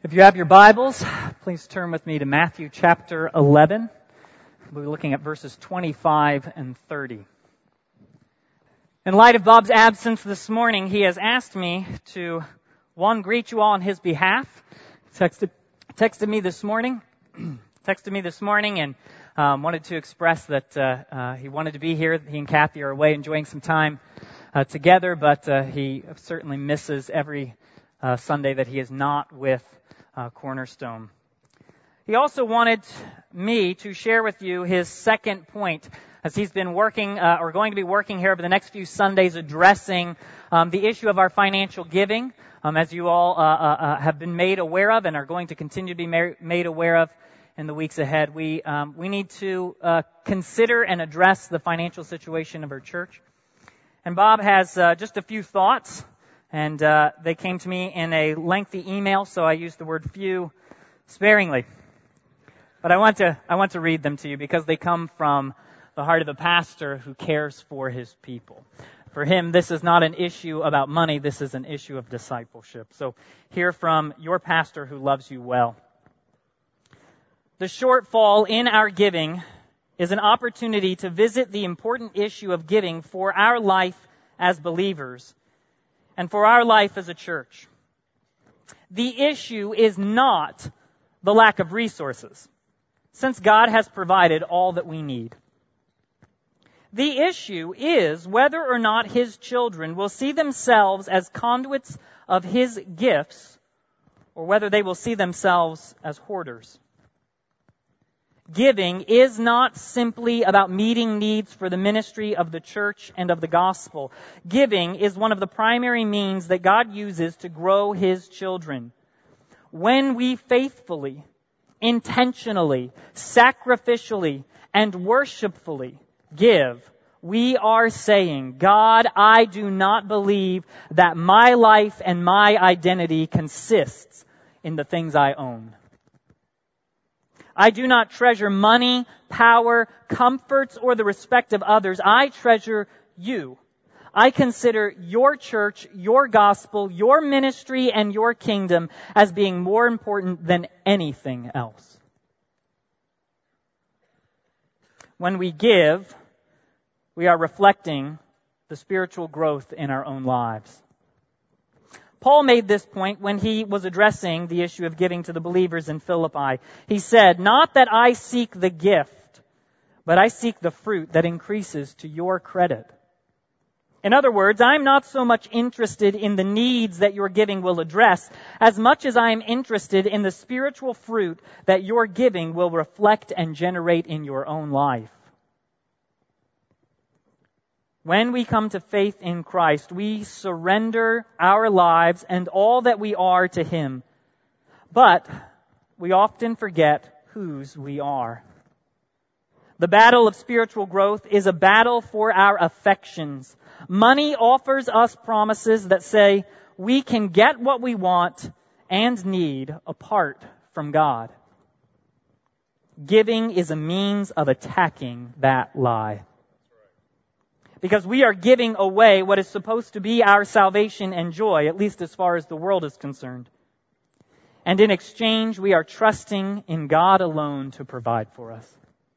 If you have your Bibles, please turn with me to Matthew chapter 11. We'll be looking at verses 25 and 30. In light of Bob's absence this morning, he has asked me to, greet you all on his behalf. Texted me this morning and wanted to express that he wanted to be here. He and Kathy are away enjoying some time together, but he certainly misses every Sunday that he is not with Cornerstone. He also wanted me to share with you his second point, as he's been working, or going to be working here over the next few Sundays, addressing the issue of our financial giving, as you all have been made aware of and are going to continue to be made aware of in the weeks ahead. We need to consider and address the financial situation of our church. And Bob has just a few thoughts. And they came to me in a lengthy email, so I used the word few sparingly. But I want to read them to you because they come from the heart of a pastor who cares for his people. For him, this is not an issue about money, this is an issue of discipleship. So hear from your pastor who loves you well. The shortfall in our giving is an opportunity to visit the important issue of giving for our life as believers and for our life as a church. The issue is not the lack of resources, since God has provided all that we need. The issue is whether or not His children will see themselves as conduits of His gifts, or whether they will see themselves as hoarders. Giving is not simply about meeting needs for the ministry of the church and of the gospel. Giving is one of the primary means that God uses to grow His children. When we faithfully, intentionally, sacrificially, and worshipfully give, we are saying, God, I do not believe that my life and my identity consists in the things I own. I do not treasure money, power, comforts, or the respect of others. I treasure you. I consider your church, your gospel, your ministry, and your kingdom as being more important than anything else. When we give, we are reflecting the spiritual growth in our own lives. Paul made this point when he was addressing the issue of giving to the believers in Philippi. He said, "Not that I seek the gift, but I seek the fruit that increases to your credit." In other words, I'm not so much interested in the needs that your giving will address as much as I am interested in the spiritual fruit that your giving will reflect and generate in your own life. When we come to faith in Christ, we surrender our lives and all that we are to Him. But we often forget whose we are. The battle of spiritual growth is a battle for our affections. Money offers us promises that say we can get what we want and need apart from God. Giving is a means of attacking that lie. Because we are giving away what is supposed to be our salvation and joy, at least as far as the world is concerned. And in exchange, we are trusting in God alone to provide for us.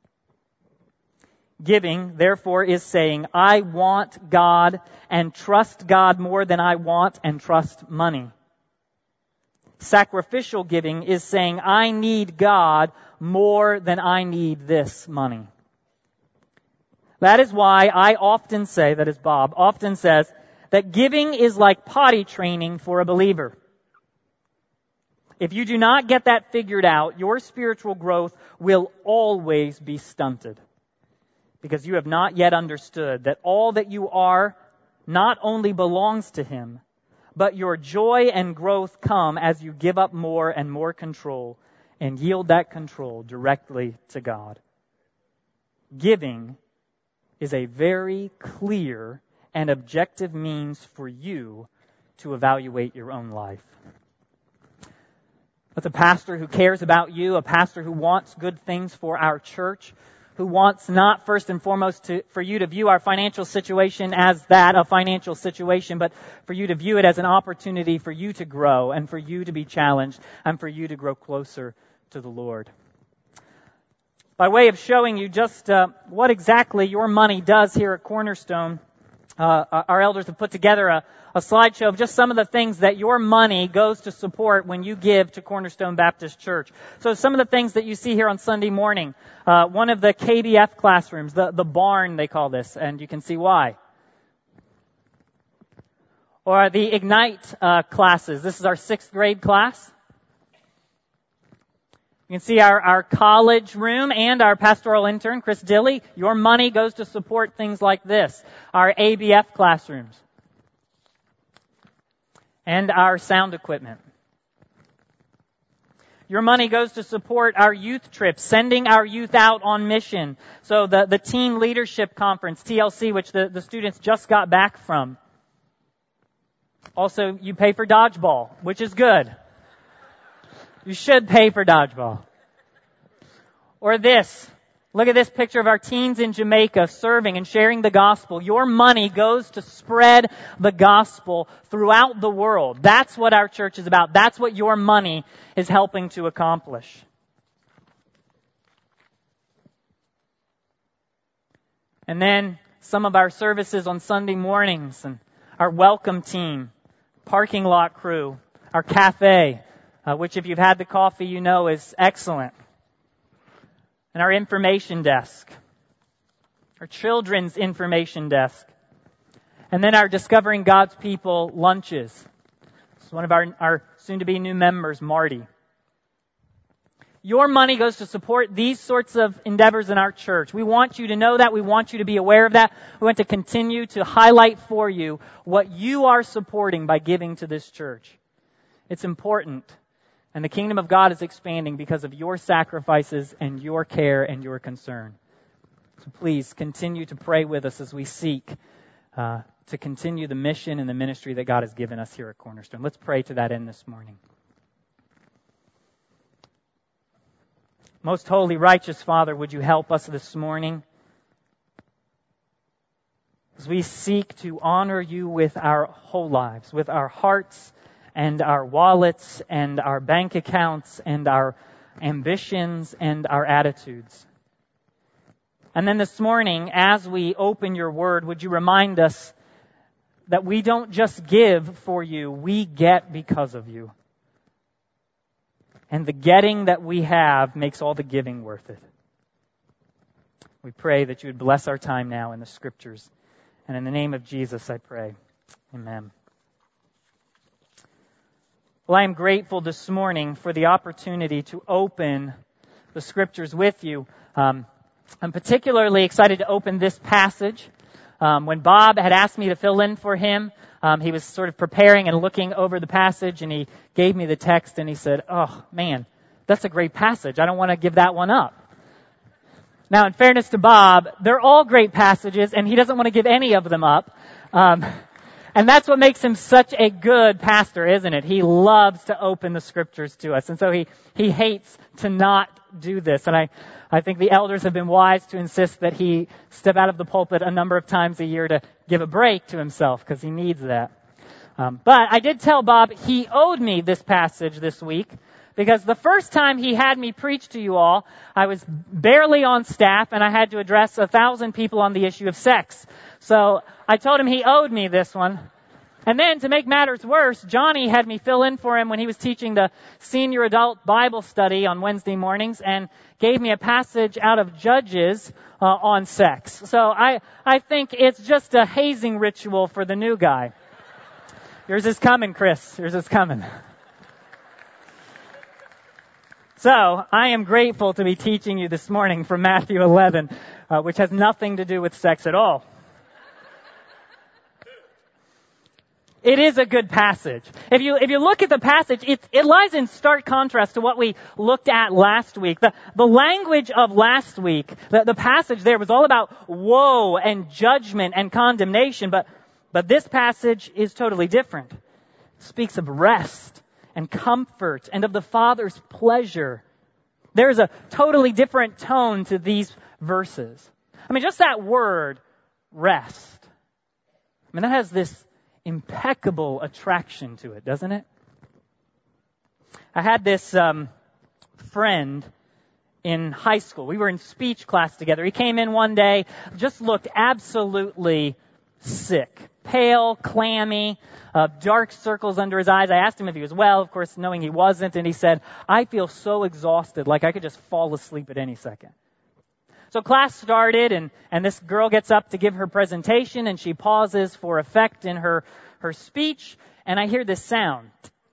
Giving, therefore, is saying, I want God and trust God more than I want and trust money. Sacrificial giving is saying, I need God more than I need this money. That is why I often say, that is Bob, often says, that giving is like potty training for a believer. If you do not get that figured out, your spiritual growth will always be stunted. Because you have not yet understood that all that you are not only belongs to Him, but your joy and growth come as you give up more and more control and yield that control directly to God. Giving is a very clear and objective means for you to evaluate your own life. With a pastor who cares about you, a pastor who wants good things for our church, who wants not first and foremost for you to view our financial situation as that, a financial situation, but for you to view it as an opportunity for you to grow and for you to be challenged and for you to grow closer to the Lord. By way of showing you just what exactly your money does here at Cornerstone, our elders have put together a slideshow of just some of the things that your money goes to support when you give to Cornerstone Baptist Church. So some of the things that you see here on Sunday morning, one of the KBF classrooms, the barn they call this, and you can see why. Or the Ignite classes. This is our 6th grade class. You can see our college room and our pastoral intern, Chris Dilley. Your money goes to support things like this. Our ABF classrooms. And our sound equipment. Your money goes to support our youth trips, sending our youth out on mission. So the Teen Leadership Conference, TLC, which the students just got back from. Also, you pay for dodgeball, which is good. You should pay for dodgeball. Or this. Look at this picture of our teens in Jamaica serving and sharing the gospel. Your money goes to spread the gospel throughout the world. That's what our church is about. That's what your money is helping to accomplish. And then some of our services on Sunday mornings and our welcome team, parking lot crew, our cafe, which if you've had the coffee, you know is excellent. And our information desk. Our children's information desk. And then our Discovering God's People lunches. It's one of our soon-to-be new members, Marty. Your money goes to support these sorts of endeavors in our church. We want you to know that. We want you to be aware of that. We want to continue to highlight for you what you are supporting by giving to this church. It's important. And the kingdom of God is expanding because of your sacrifices and your care and your concern. So please continue to pray with us as we seek to continue the mission and the ministry that God has given us here at Cornerstone. Let's pray to that end this morning. Most holy, righteous Father, would you help us this morning as we seek to honor you with our whole lives, with our hearts and our wallets and our bank accounts and our ambitions and our attitudes. And then this morning, as we open your word, would you remind us that we don't just give for you, we get because of you. And the getting that we have makes all the giving worth it. We pray that you would bless our time now in the Scriptures. And in the name of Jesus, I pray. Amen. Well, I am grateful this morning for the opportunity to open the Scriptures with you. I'm particularly excited to open this passage. When Bob had asked me to fill in for him, he was sort of preparing and looking over the passage, and he gave me the text, and he said, "Oh, man, that's a great passage. I don't want to give that one up." Now, in fairness to Bob, they're all great passages, and he doesn't want to give any of them up. And that's what makes him such a good pastor, isn't it? He loves to open the Scriptures to us. And so he hates to not do this. And I think the elders have been wise to insist that he step out of the pulpit a number of times a year to give a break to himself, because he needs that. But I did tell Bob he owed me this passage this week, because the first time he had me preach to you all, I was barely on staff and I had to address 1,000 people on the issue of sex. So I told him he owed me this one. And then to make matters worse, Johnny had me fill in for him when he was teaching the senior adult Bible study on Wednesday mornings and gave me a passage out of Judges on sex. So I think it's just a hazing ritual for the new guy. Yours is coming, Chris. Yours is coming. So, I am grateful to be teaching you this morning from Matthew 11, which has nothing to do with sex at all. It is a good passage. If you look at the passage, it lies in stark contrast to what we looked at last week. The language of last week, the passage there was all about woe and judgment and condemnation, but this passage is totally different. It speaks of rest and comfort and of the Father's pleasure. There's a totally different tone to these verses. I mean, just that word, rest. I mean, that has this impeccable attraction to it, doesn't it? I had this friend in high school. We were in speech class together. He came in one day, just looked absolutely sick. Pale, clammy, dark circles under his eyes. I asked him if he was well, of course, knowing he wasn't, and he said, "I feel so exhausted, like I could just fall asleep at any second." So class started, and this girl gets up to give her presentation, and she pauses for effect in her speech, and I hear this sound.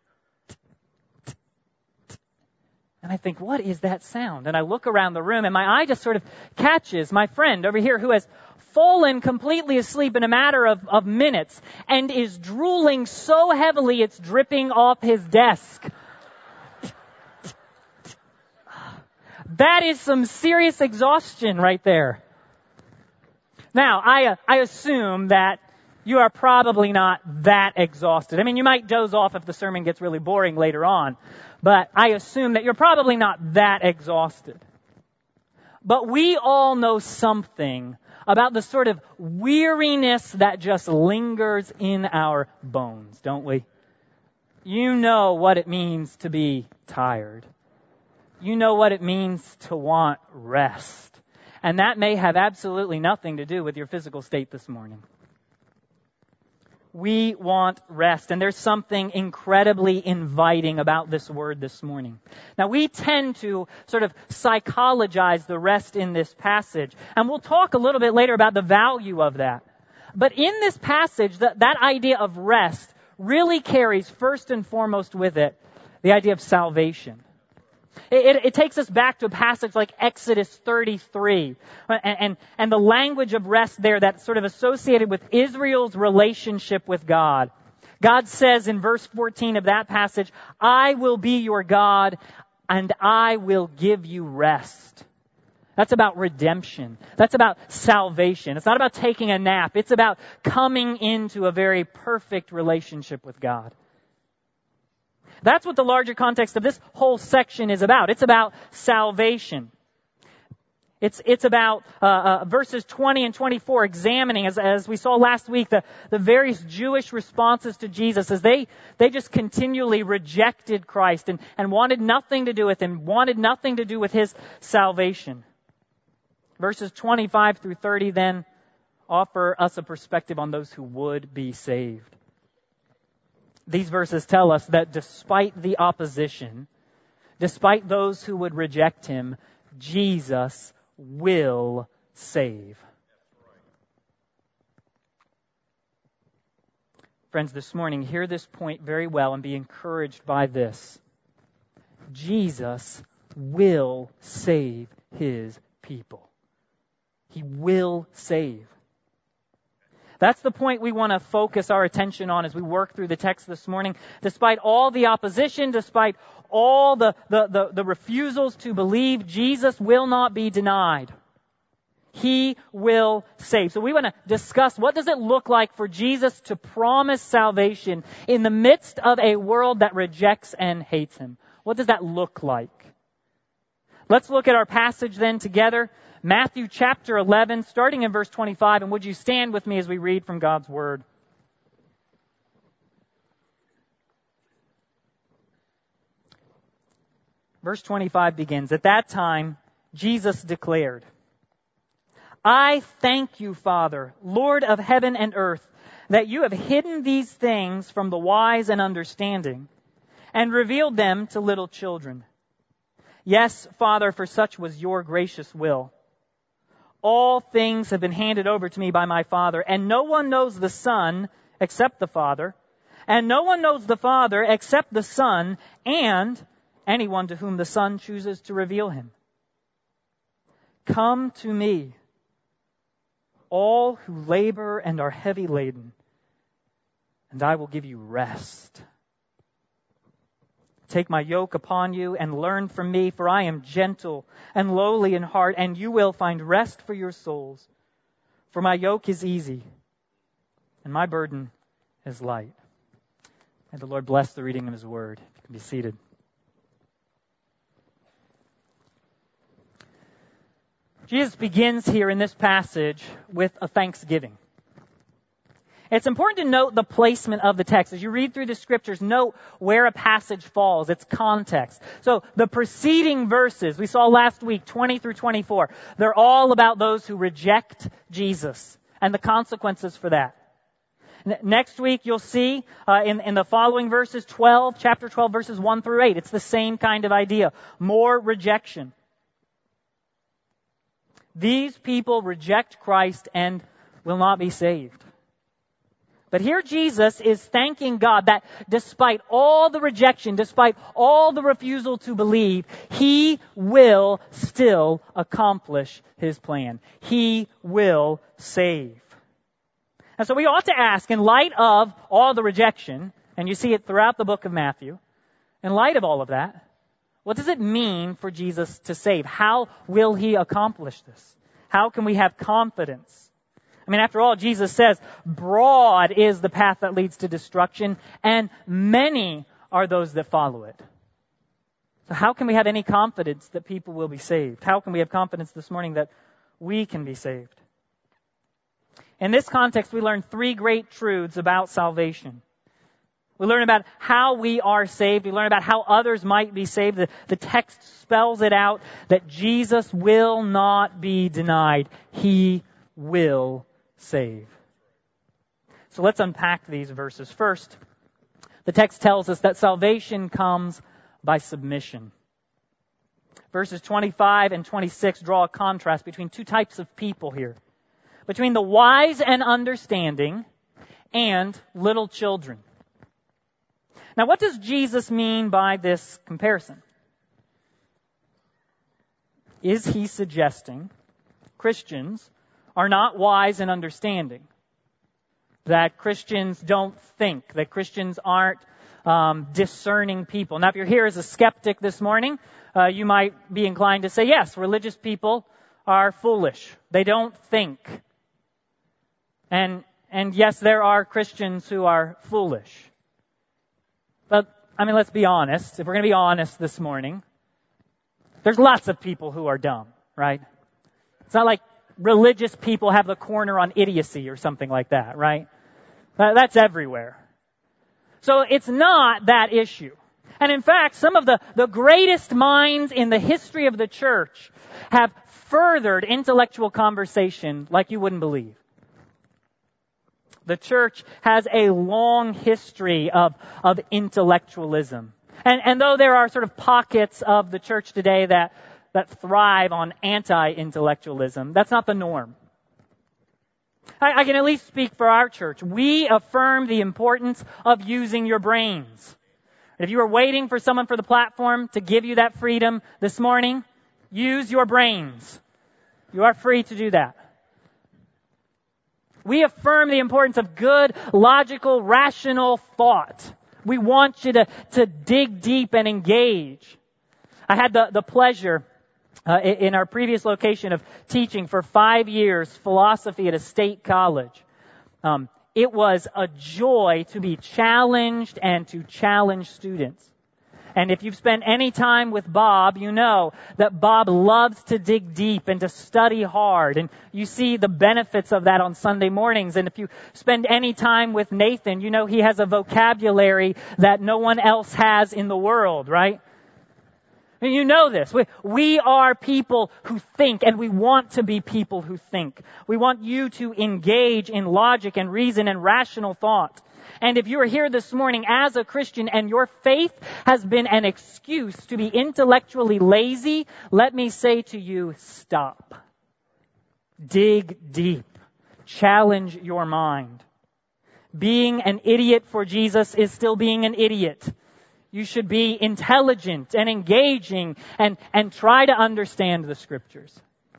And I think, what is that sound? And I look around the room, and my eye just sort of catches my friend over here who has fallen completely asleep in a matter of minutes and is drooling so heavily it's dripping off his desk. That is some serious exhaustion right there. Now, I assume that you are probably not that exhausted. I mean, you might doze off if the sermon gets really boring later on, but I assume that you're probably not that exhausted. But we all know something about the sort of weariness that just lingers in our bones, don't we? You know what it means to be tired. You know what it means to want rest. And that may have absolutely nothing to do with your physical state this morning. We want rest, and there's something incredibly inviting about this word this morning. Now, we tend to sort of psychologize the rest in this passage, and we'll talk a little bit later about the value of that. But in this passage, that idea of rest really carries first and foremost with it the idea of salvation. It takes us back to a passage like Exodus 33 and the language of rest there that's sort of associated with Israel's relationship with God. God says in verse 14 of that passage, "I will be your God and I will give you rest." That's about redemption. That's about salvation. It's not about taking a nap. It's about coming into a very perfect relationship with God. That's what the larger context of this whole section is about. It's about salvation. It's about verses 20 and 24 examining, as we saw last week, the various Jewish responses to Jesus as they just continually rejected Christ and wanted nothing to do with Him, wanted nothing to do with His salvation. Verses 25 through 30 then offer us a perspective on those who would be saved. These verses tell us that despite the opposition, despite those who would reject Him, Jesus will save. Friends, this morning, hear this point very well and be encouraged by this. Jesus will save His people. He will save. That's the point we want to focus our attention on as we work through the text this morning. Despite all the opposition, despite all the refusals to believe, Jesus will not be denied. He will save. So we want to discuss what does it look like for Jesus to promise salvation in the midst of a world that rejects and hates Him. What does that look like? Let's look at our passage then together. Matthew chapter 11, starting in verse 25. And would you stand with me as we read from God's Word? Verse 25 begins, "At that time, Jesus declared, 'I thank you, Father, Lord of heaven and earth, that you have hidden these things from the wise and understanding and revealed them to little children. Yes, Father, for such was your gracious will. All things have been handed over to me by my Father, and no one knows the Son except the Father, and no one knows the Father except the Son, and anyone to whom the Son chooses to reveal Him. Come to me, all who labor and are heavy laden, and I will give you rest. Take my yoke upon you and learn from me, for I am gentle and lowly in heart, and you will find rest for your souls. For my yoke is easy, and my burden is light." May the Lord bless the reading of His Word. You can be seated. Jesus begins here in this passage with a thanksgiving. It's important to note the placement of the text. As you read through the scriptures, note where a passage falls, its context. So the preceding verses we saw last week, 20 through 24, they're all about those who reject Jesus and the consequences for that. Next week, you'll see in the following verses, chapter 12, verses 1 through 8, it's the same kind of idea. More rejection. These people reject Christ and will not be saved. But here Jesus is thanking God that despite all the rejection, despite all the refusal to believe, He will still accomplish His plan. He will save. And so we ought to ask, in light of all the rejection, and you see it throughout the book of Matthew, in light of all of that, what does it mean for Jesus to save? How will He accomplish this? How can we have confidence? I mean, after all, Jesus says, broad is the path that leads to destruction, and many are those that follow it. So how can we have any confidence that people will be saved? How can we have confidence this morning that we can be saved? In this context, we learn three great truths about salvation. We learn about how we are saved. We learn about how others might be saved. The text spells it out that Jesus will not be denied. He will save. So let's unpack these verses. First, the text tells us that salvation comes by submission. Verses 25 and 26 draw a contrast between two types of people here. Between the wise and understanding and little children. Now, what does Jesus mean by this comparison? Is He suggesting Christians are not wise and understanding? That Christians don't think? That Christians aren't discerning people? Now, if you're here as a skeptic this morning, you might be inclined to say, yes, religious people are foolish. They don't think. And yes, there are Christians who are foolish. But, I mean, let's be honest. If we're going to be honest this morning, there's lots of people who are dumb, right? It's not like religious people have the corner on idiocy or something like that, right? That's everywhere. So it's not that issue. And in fact, some of the greatest minds in the history of the church have furthered intellectual conversation like you wouldn't believe. The church has a long history of intellectualism. And though there are sort of pockets of the church today that thrive on anti-intellectualism, that's not the norm. I can at least speak for our church. We affirm the importance of using your brains. If you were waiting for someone for the platform to give you that freedom this morning, use your brains. You are free to do that. We affirm the importance of good, logical, rational thought. We want you to dig deep and engage. I had the pleasure in our previous location of teaching for 5 years philosophy at a state college. It was a joy to be challenged and to challenge students. And if you've spent any time with Bob, you know that Bob loves to dig deep and to study hard. And you see the benefits of that on Sunday mornings. And if you spend any time with Nathan, you know he has a vocabulary that no one else has in the world, right? And you know this. We are people who think, and we want to be people who think. We want you to engage in logic and reason and rational thought. And if you are here this morning as a Christian and your faith has been an excuse to be intellectually lazy, let me say to you, stop. Dig deep. Challenge your mind. Being an idiot for Jesus is still being an idiot. You should be intelligent and engaging and try to understand the Scriptures.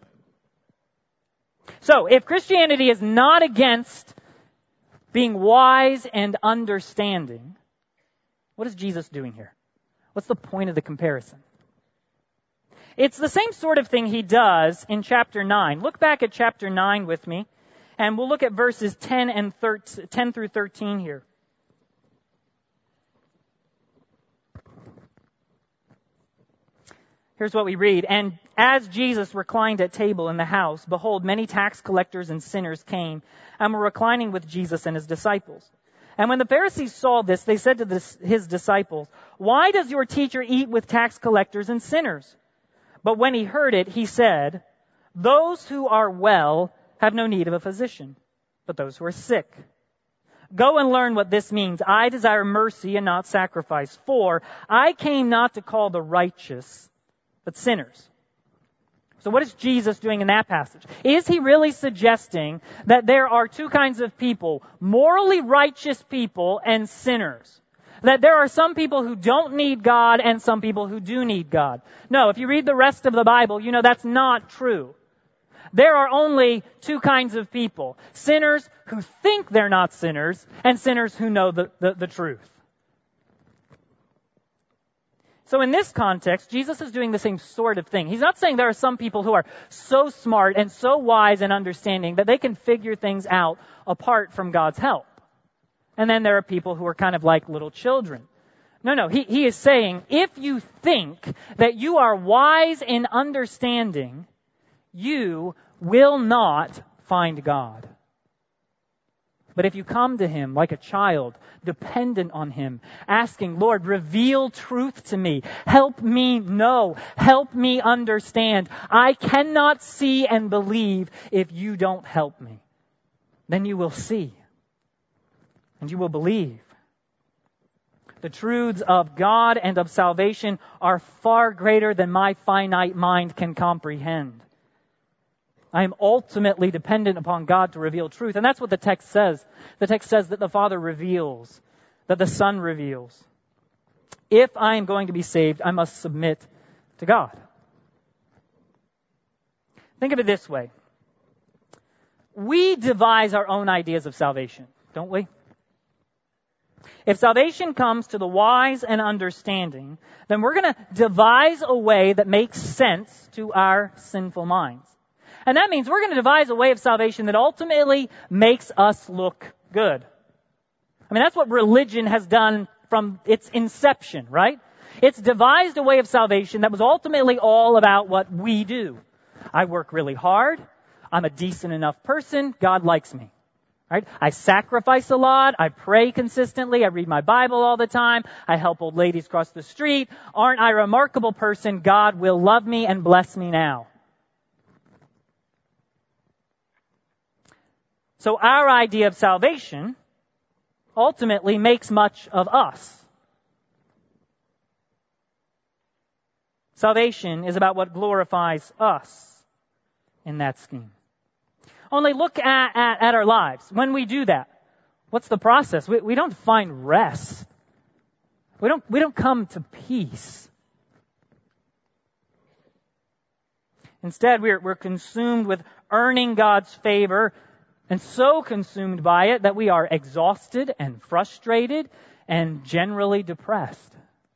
So, if Christianity is not against being wise and understanding, what is Jesus doing here? What's the point of the comparison? It's the same sort of thing He does in chapter 9. Look back at chapter 9 with me, and we'll look at verses 10 through 13 here. Here's what we read. And as Jesus reclined at table in the house, behold, many tax collectors and sinners came and were reclining with Jesus and his disciples. And when the Pharisees saw this, they said to his disciples, "Why does your teacher eat with tax collectors and sinners?" But when he heard it, he said, "Those who are well have no need of a physician, but those who are sick. Go and learn what this means. I desire mercy and not sacrifice, for I came not to call the righteous, but sinners." So what is Jesus doing in that passage? Is he really suggesting that there are two kinds of people, morally righteous people and sinners? That there are some people who don't need God and some people who do need God? No, if you read the rest of the Bible, you know that's not true. There are only two kinds of people. Sinners who think they're not sinners and sinners who know the truth. So in this context, Jesus is doing the same sort of thing. He's not saying there are some people who are so smart and so wise and understanding that they can figure things out apart from God's help. And then there are people who are kind of like little children. No. He is saying, if you think that you are wise in understanding, you will not find God. But if you come to him like a child, dependent on him, asking, "Lord, reveal truth to me. Help me know. Help me understand. I cannot see and believe if you don't help me." Then you will see. And you will believe. The truths of God and of salvation are far greater than my finite mind can comprehend. I am ultimately dependent upon God to reveal truth. And that's what the text says. The text says that the Father reveals, that the Son reveals. If I am going to be saved, I must submit to God. Think of it this way. We devise our own ideas of salvation, don't we? If salvation comes to the wise and understanding, then we're going to devise a way that makes sense to our sinful minds. And that means we're going to devise a way of salvation that ultimately makes us look good. I mean, that's what religion has done from its inception, right? It's devised a way of salvation that was ultimately all about what we do. I work really hard. I'm a decent enough person. God likes me. Right? I sacrifice a lot. I pray consistently. I read my Bible all the time. I help old ladies cross the street. Aren't I a remarkable person? God will love me and bless me now. So our idea of salvation ultimately makes much of us. Salvation is about what glorifies us in that scheme. Only look at our lives. When we do that, what's the process? We don't find rest. We don't come to peace. Instead, we're consumed with earning God's favor, and so consumed by it that we are exhausted and frustrated and generally depressed.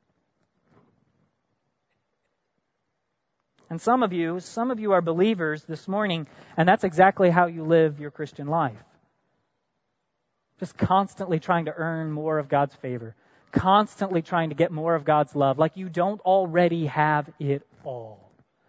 And some of you are believers this morning, and that's exactly how you live your Christian life. Just constantly trying to earn more of God's favor. Constantly trying to get more of God's love, like you don't already have it all.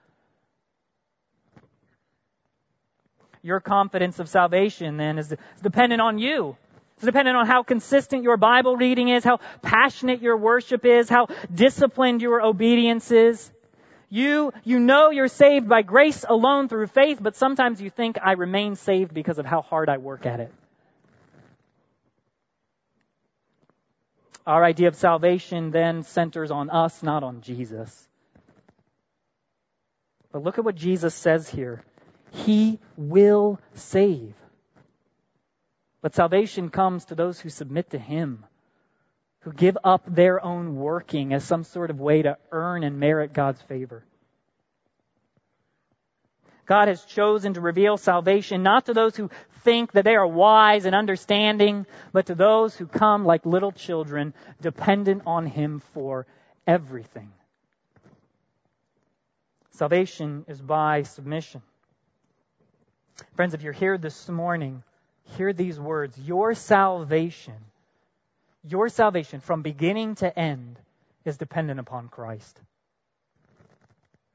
Your confidence of salvation, then, is dependent on you. It's dependent on how consistent your Bible reading is, how passionate your worship is, how disciplined your obedience is. You know you're saved by grace alone through faith, but sometimes you think, I remain saved because of how hard I work at it. Our idea of salvation then centers on us, not on Jesus. But look at what Jesus says here. He will save. But salvation comes to those who submit to Him, who give up their own working as some sort of way to earn and merit God's favor. God has chosen to reveal salvation not to those who think that they are wise and understanding, but to those who come like little children, dependent on Him for everything. Salvation is by submission. Friends, if you're here this morning, hear these words. Your salvation from beginning to end is dependent upon Christ.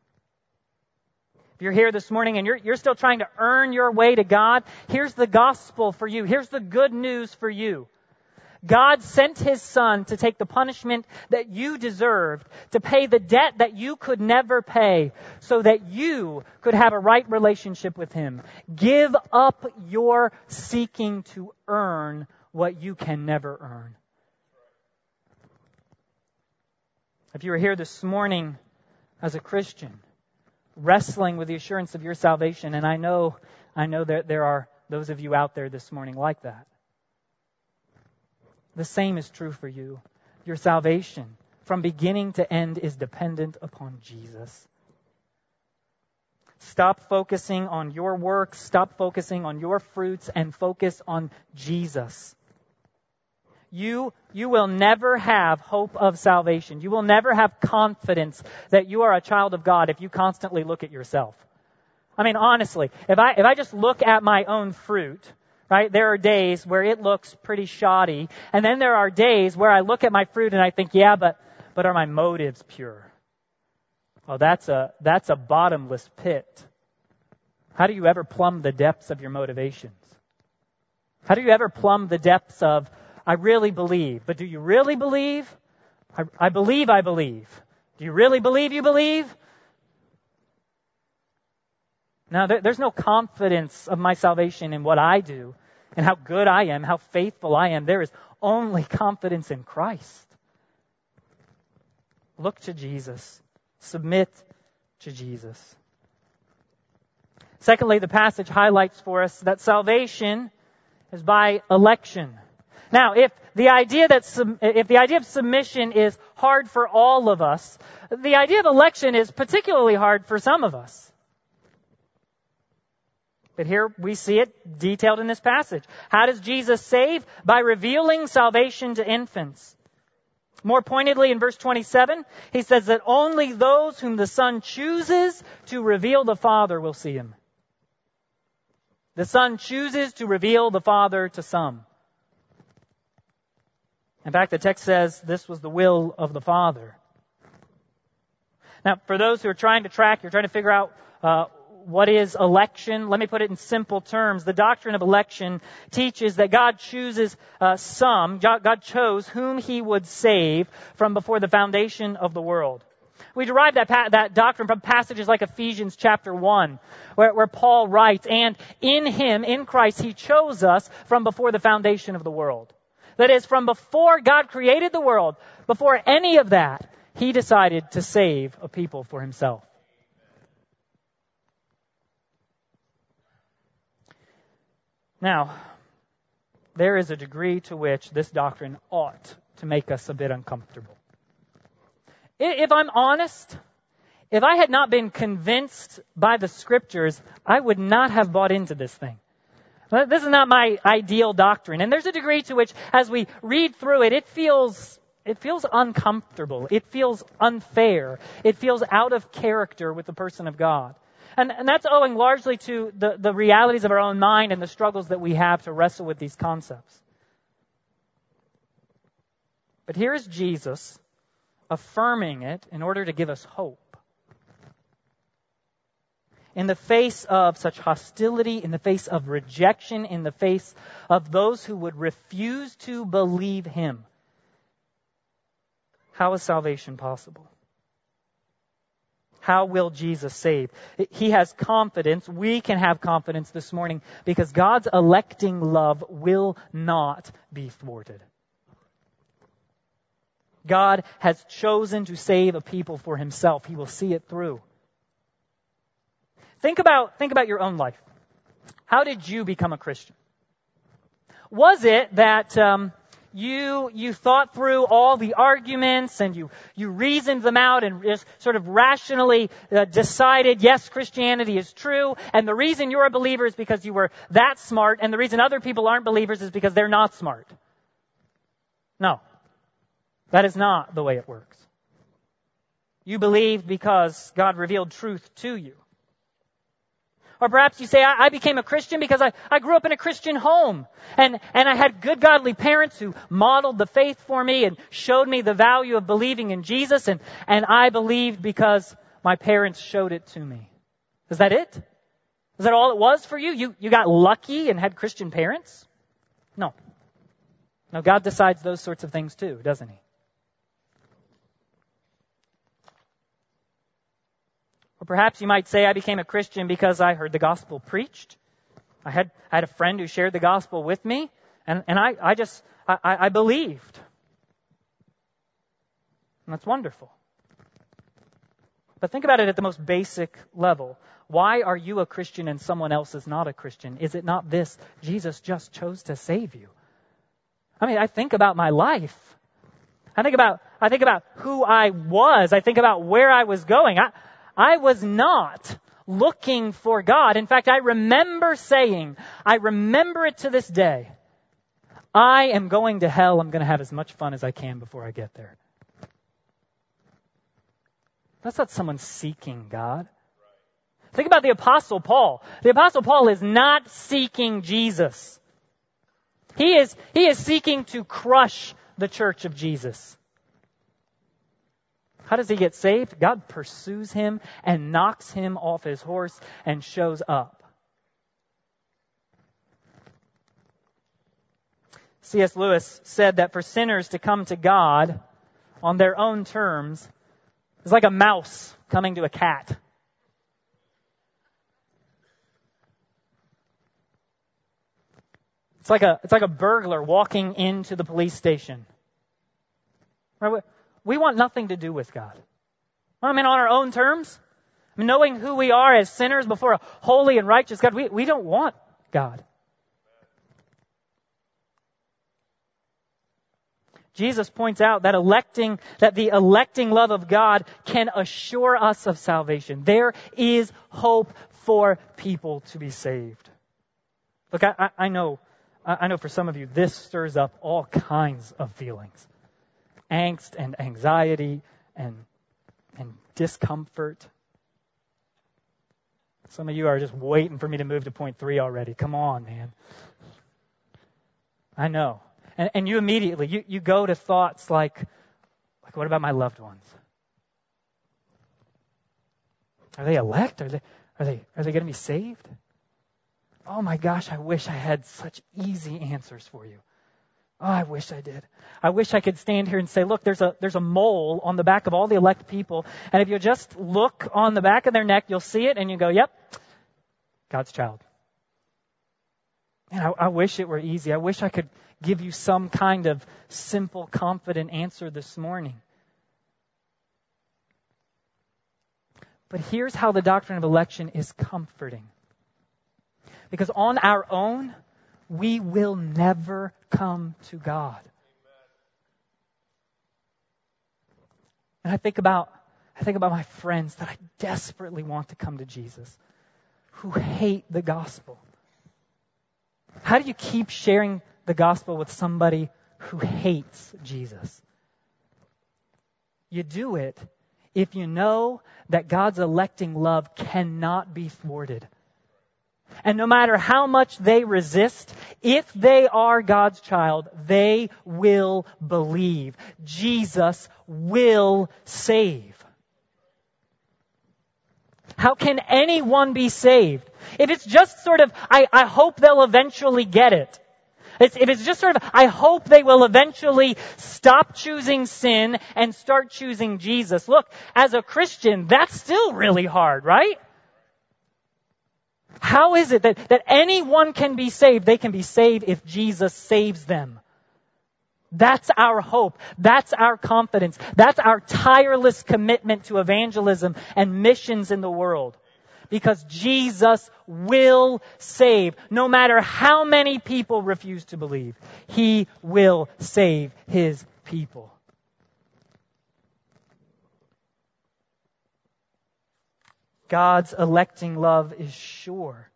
you're here this morning and you're still trying to earn your way to God, here's the gospel for you. Here's the good news for you. God sent His Son to take the punishment that you deserved, to pay the debt that you could never pay, so that you could have a right relationship with Him. Give up your seeking to earn what you can never earn. If you are here this morning as a Christian, wrestling with the assurance of your salvation, and I know that there are those of you out there this morning like that. The same is true for you. Your salvation, from beginning to end, is dependent upon Jesus. Stop focusing on your works, stop focusing on your fruits, and focus on Jesus. You will never have hope of salvation. You will never have confidence that you are a child of God if you constantly look at yourself. I mean, honestly, if I just look at my own fruit, right, there are days where it looks pretty shoddy, and then there are days where I look at my fruit and I think, yeah, but are my motives pure? Oh, that's a bottomless pit. How do you ever plumb the depths of your motivations? How do you ever plumb the depths of, I really believe, but do you really believe? I believe I believe. Do you really believe you believe? Now, there's no confidence of my salvation in what I do and how good I am, how faithful I am. There is only confidence in Christ. Look to Jesus. Submit to Jesus. Secondly, the passage highlights for us that salvation is by election. Now, if the idea of submission is hard for all of us, the idea of election is particularly hard for some of us. But here we see it detailed in this passage. How does Jesus save? By revealing salvation to infants. More pointedly, in verse 27, he says that only those whom the Son chooses to reveal the Father will see Him. The Son chooses to reveal the Father to some. In fact, the text says this was the will of the Father. Now, for those who are trying to track, you're trying to figure out what is election? Let me put it in simple terms. The doctrine of election teaches that God chooses God chose whom He would save from before the foundation of the world. We derive that doctrine from passages like Ephesians chapter 1, where Paul writes, and in Him, in Christ, He chose us from before the foundation of the world. That is, from before God created the world, before any of that, He decided to save a people for Himself. Now, there is a degree to which this doctrine ought to make us a bit uncomfortable. If I'm honest, if I had not been convinced by the Scriptures, I would not have bought into this thing. This is not my ideal doctrine. And there's a degree to which, as we read through it, it feels uncomfortable. It feels unfair. It feels out of character with the person of God. And that's owing largely to the realities of our own mind and the struggles that we have to wrestle with these concepts. But here is Jesus affirming it in order to give us hope. In the face of such hostility, in the face of rejection, in the face of those who would refuse to believe Him, how is salvation possible? How will Jesus save? He has confidence. We can have confidence this morning because God's electing love will not be thwarted. God has chosen to save a people for Himself. He will see it through. Think about your own life. How did you become a Christian? Was it that you thought through all the arguments and you reasoned them out and just sort of rationally decided, yes, Christianity is true, and the reason you're a believer is because you were that smart, and the reason other people aren't believers is because they're not smart? No. That is not the way it works. You believed because God revealed truth to you. Or perhaps you say, I became a Christian because I grew up in a Christian home. And I had good godly parents who modeled the faith for me and showed me the value of believing in Jesus. And I believed because my parents showed it to me. Is that it? Is that all it was for you? You got lucky and had Christian parents? No. No, God decides those sorts of things too, doesn't He? Or perhaps you might say, I became a Christian because I heard the gospel preached. I had a friend who shared the gospel with me, and I believed. And that's wonderful. But think about it at the most basic level. Why are you a Christian and someone else is not a Christian? Is it not this? Jesus just chose to save you. I mean, I think about my life. I think about who I was. I think about where I was going. I was not looking for God. In fact, I remember it to this day, I am going to hell. I'm going to have as much fun as I can before I get there. That's not someone seeking God. Think about the Apostle Paul. The Apostle Paul is not seeking Jesus. He is seeking to crush the church of Jesus. How does he get saved? God pursues him and knocks him off his horse and shows up. C.S. Lewis said that for sinners to come to God on their own terms is like a mouse coming to a cat. It's like a burglar walking into the police station. Right? We want nothing to do with God. I mean, on our own terms, knowing who we are as sinners before a holy and righteous God, we don't want God. Jesus points out that the electing love of God can assure us of salvation. There is hope for people to be saved. Look, I know for some of you this stirs up all kinds of feelings. Angst and anxiety and discomfort. Some of you are just waiting for me to move to point 3 already. Come on, man. I know. And you immediately, you go to thoughts like, what about my loved ones? Are they elect? Are they going to be saved? Oh my gosh, I wish I had such easy answers for you. Oh, I wish I did. I wish I could stand here and say, look, there's a mole on the back of all the elect people, and if you just look on the back of their neck, you'll see it, and you go, yep, God's child. And I wish it were easy. I wish I could give you some kind of simple, confident answer this morning. But here's how the doctrine of election is comforting. Because on our own, we will never come to God. And I think about my friends that I desperately want to come to Jesus, who hate the gospel. How do you keep sharing the gospel with somebody who hates Jesus? You do it if you know that God's electing love cannot be thwarted. And no matter how much they resist, if they are God's child, they will believe. Jesus will save. How can anyone be saved? If it's just sort of, I hope they'll eventually get it. If it's just sort of, I hope they will eventually stop choosing sin and start choosing Jesus. Look, as a Christian, that's still really hard, right? How is it that anyone can be saved? They can be saved if Jesus saves them. That's our hope. That's our confidence. That's our tireless commitment to evangelism and missions in the world. Because Jesus will save. No matter how many people refuse to believe, He will save His people. God's electing love is sure.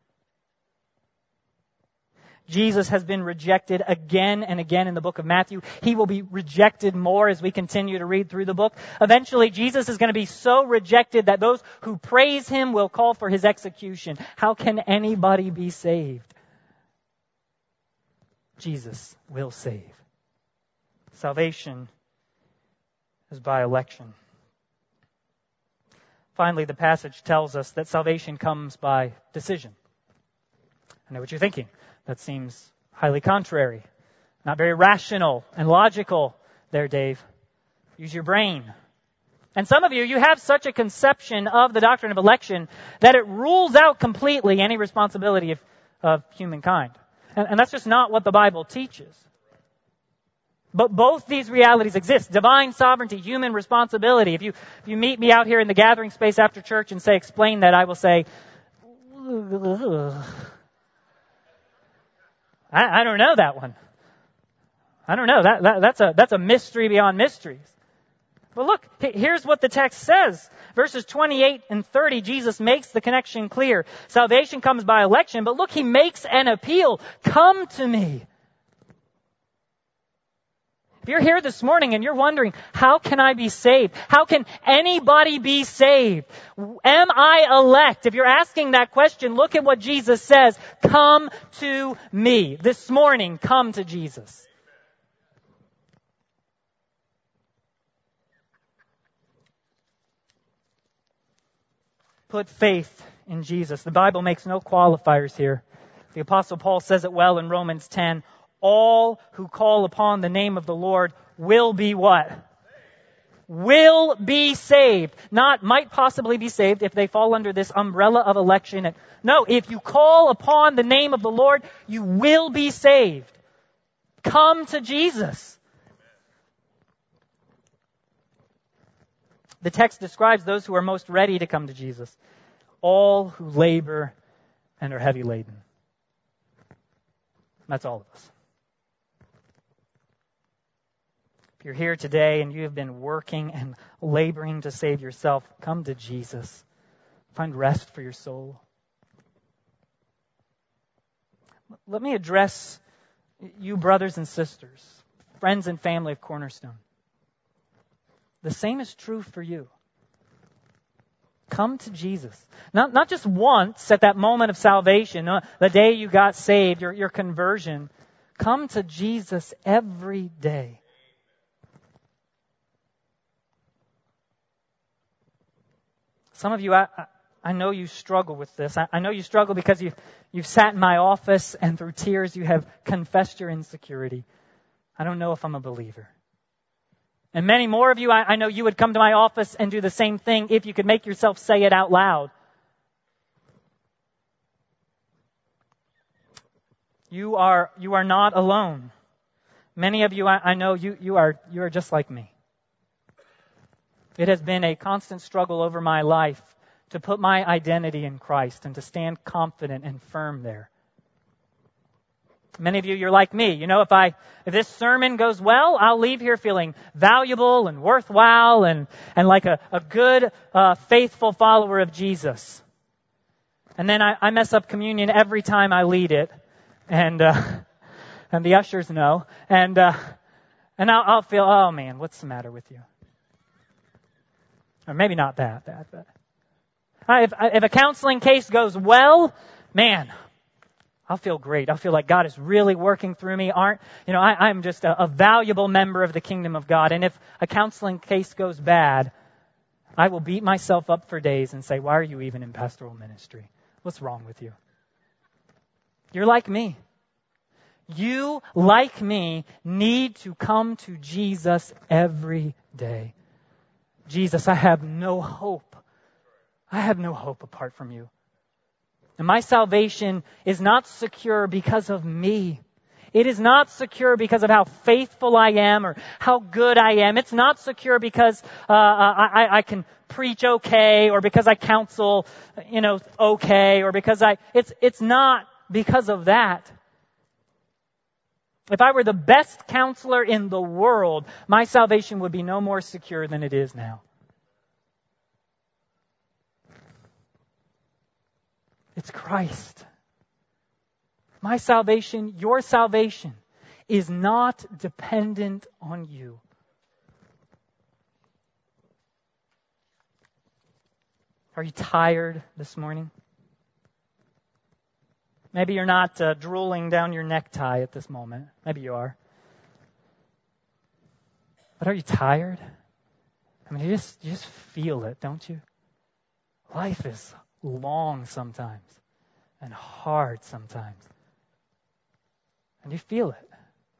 Jesus has been rejected again and again in the book of Matthew. He will be rejected more as we continue to read through the book. Eventually, Jesus is going to be so rejected that those who praise Him will call for His execution. How can anybody be saved? Jesus will save. Salvation is by election. Finally, the passage tells us that salvation comes by decision. I know what you're thinking. That seems highly contrary. Not very rational and logical there, Dave. Use your brain. And some of you have such a conception of the doctrine of election that it rules out completely any responsibility of humankind. And that's just not what the Bible teaches. But both these realities exist. Divine sovereignty, human responsibility. If you meet me out here in the gathering space after church and say, explain that, I will say, I don't know that one. I don't know. That's a mystery beyond mysteries. But look, here's what the text says. Verses 28 and 30, Jesus makes the connection clear. Salvation comes by election, but look, he makes an appeal. Come to me. If you're here this morning and you're wondering, how can I be saved? How can anybody be saved? Am I elect? If you're asking that question, look at what Jesus says. Come to me. This morning, come to Jesus. Put faith in Jesus. The Bible makes no qualifiers here. The Apostle Paul says it well in Romans 10. All who call upon the name of the Lord will be what? Will be saved. Not might possibly be saved if they fall under this umbrella of election. No, if you call upon the name of the Lord, you will be saved. Come to Jesus. The text describes those who are most ready to come to Jesus. All who labor and are heavy laden. That's all of us. If you're here today and you have been working and laboring to save yourself, come to Jesus. Find rest for your soul. Let me address you brothers and sisters, friends and family of Cornerstone. The same is true for you. Come to Jesus. Not just once at that moment of salvation, the day you got saved, your conversion. Come to Jesus every day. Some of you, I know you struggle with this. I know you struggle because you've sat in my office and through tears you have confessed your insecurity. I don't know if I'm a believer. And many more of you, I know you would come to my office and do the same thing if you could make yourself say it out loud. You are not alone. Many of you, I know you are just like me. It has been a constant struggle over my life to put my identity in Christ and to stand confident and firm there. Many of you, you're like me. You know, if this sermon goes well, I'll leave here feeling valuable and worthwhile and like a good, faithful follower of Jesus. And then I mess up communion every time I lead it. And the ushers know. And I'll feel, oh man, what's the matter with you? Or maybe not that bad, but if a counseling case goes well, man, I'll feel great. I'll feel like God is really working through me. I'm just a valuable member of the kingdom of God. And if a counseling case goes bad, I will beat myself up for days and say, why are you even in pastoral ministry? What's wrong with you? You're like me. You, like me, need to come to Jesus every day. Jesus, I have no hope. I have no hope apart from you. And my salvation is not secure because of me. It is not secure because of how faithful I am or how good I am. It's not secure because I can preach okay or because I counsel, okay or because it's not because of that. If I were the best counselor in the world, my salvation would be no more secure than it is now. It's Christ. My salvation, your salvation, is not dependent on you. Are you tired this morning? Maybe you're not drooling down your necktie at this moment. Maybe you are. But are you tired? I mean, you just feel it, don't you? Life is long sometimes and hard sometimes. And you feel it.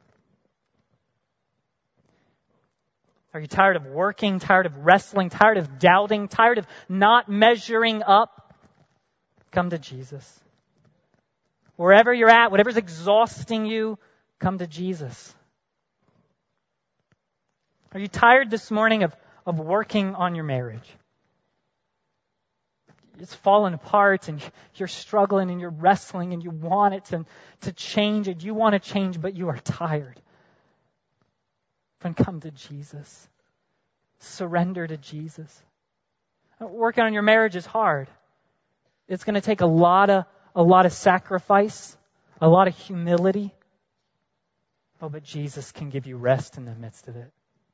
Are you tired of working, tired of wrestling, tired of doubting, tired of not measuring up? Come to Jesus. Wherever you're at, whatever's exhausting you, come to Jesus. Are you tired this morning of working on your marriage? It's fallen apart and you're struggling and you're wrestling and you want it to change and you want to change, but you are tired. Friend, come to Jesus. Surrender to Jesus. Working on your marriage is hard. It's going to take a lot of sacrifice, a lot of humility. Oh, but Jesus can give you rest in the midst of it.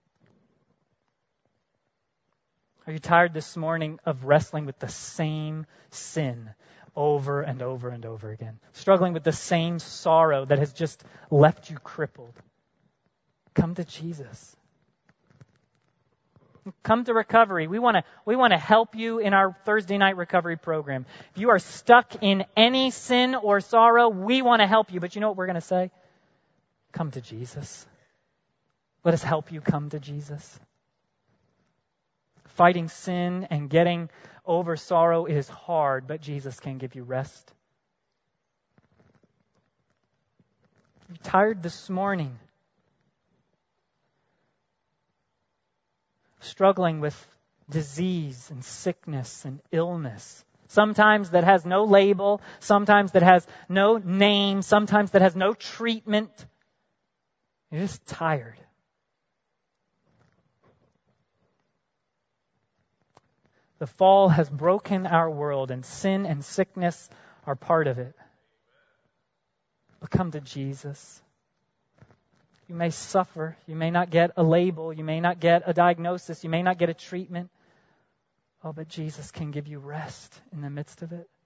Are you tired this morning of wrestling with the same sin over and over and over again? Struggling with the same sorrow that has just left you crippled? Come to Jesus. Come to recovery. We want to help you in our Thursday night recovery program. If you are stuck in any sin or sorrow, we want to help you. But you know what we're going to say? Come to Jesus. Let us help you come to Jesus. Fighting sin and getting over sorrow is hard, but Jesus can give you rest. Are you tired this morning? Struggling with disease and sickness and illness. Sometimes that has no label, sometimes that has no name, sometimes that has no treatment. You're just tired. The fall has broken our world, and sin and sickness are part of it. But come to Jesus. You may suffer. You may not get a label. You may not get a diagnosis. You may not get a treatment. Oh, but Jesus can give you rest in the midst of it.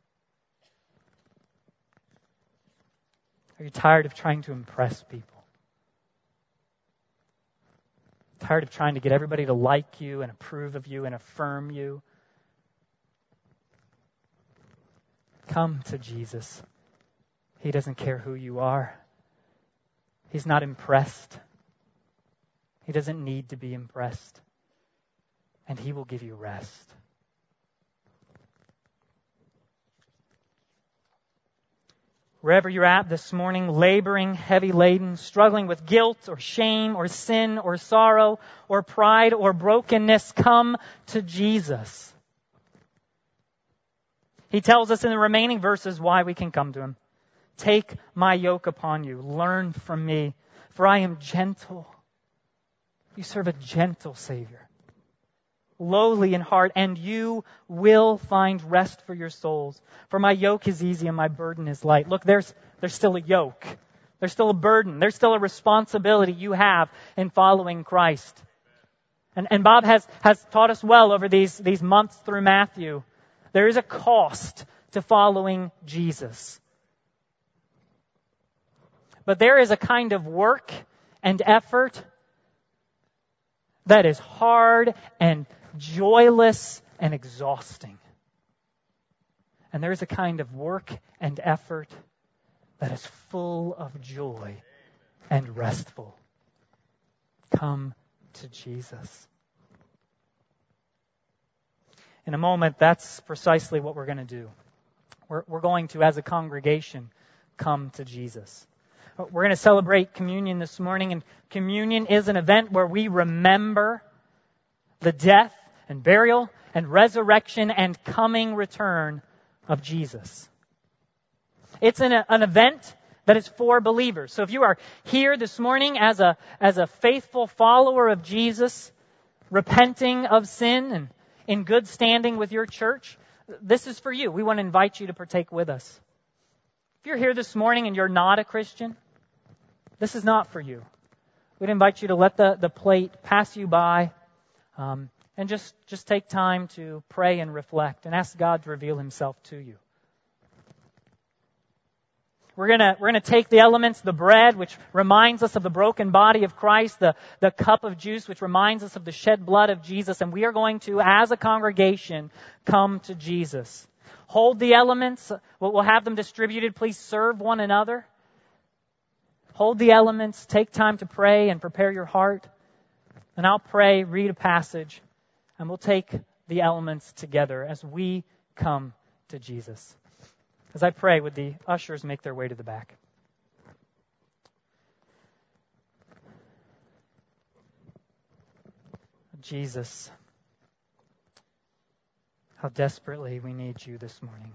Are you tired of trying to impress people? Tired of trying to get everybody to like you and approve of you and affirm you? Come to Jesus. He doesn't care who you are. He's not impressed. He doesn't need to be impressed. And He will give you rest. Wherever you're at this morning, laboring, heavy laden, struggling with guilt or shame or sin or sorrow or pride or brokenness, come to Jesus. He tells us in the remaining verses why we can come to Him. Take my yoke upon you. Learn from me, for I am gentle. You serve a gentle Savior. Lowly in heart, and you will find rest for your souls. For my yoke is easy and my burden is light. Look, there's still a yoke. There's still a burden. There's still a responsibility you have in following Christ. And Bob has taught us well over these months through Matthew. There is a cost to following Jesus. But there is a kind of work and effort that is hard and joyless and exhausting. And there is a kind of work and effort that is full of joy and restful. Come to Jesus. In a moment, that's precisely what we're going to do. We're going to, as a congregation, come to Jesus. We're going to celebrate communion this morning, and communion is an event where we remember the death and burial and resurrection and coming return of Jesus. It's an event that is for believers. So if you are here this morning as a faithful follower of Jesus, repenting of sin and in good standing with your church, this is for you. We want to invite you to partake with us. If you're here this morning and you're not a Christian, this is not for you. We'd invite you to let the plate pass you by and just take time to pray and reflect and ask God to reveal Himself to you. We're gonna take the elements, the bread, which reminds us of the broken body of Christ, the cup of juice, which reminds us of the shed blood of Jesus, and we are going to, as a congregation, come to Jesus. Hold the elements. We'll have them distributed. Please serve one another. Hold the elements. Take time to pray and prepare your heart. And I'll pray, read a passage, and we'll take the elements together as we come to Jesus. As I pray, would the ushers make their way to the back? Jesus, how desperately we need you this morning.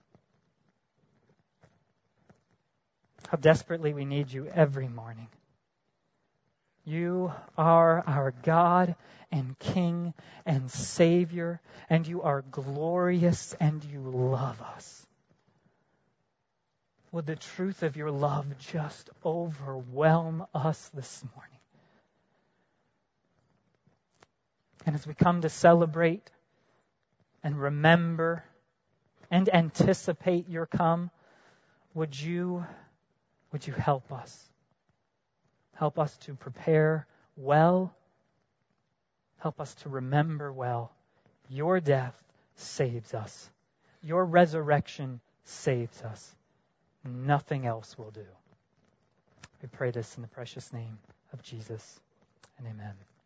How desperately we need you every morning. You are our God and King and Savior, and you are glorious and you love us. Would the truth of your love just overwhelm us this morning? And as we come to celebrate and remember and anticipate your come, would you help us? Help us to prepare well. Help us to remember well. Your death saves us. Your resurrection saves us. Nothing else will do. We pray this in the precious name of Jesus, and amen.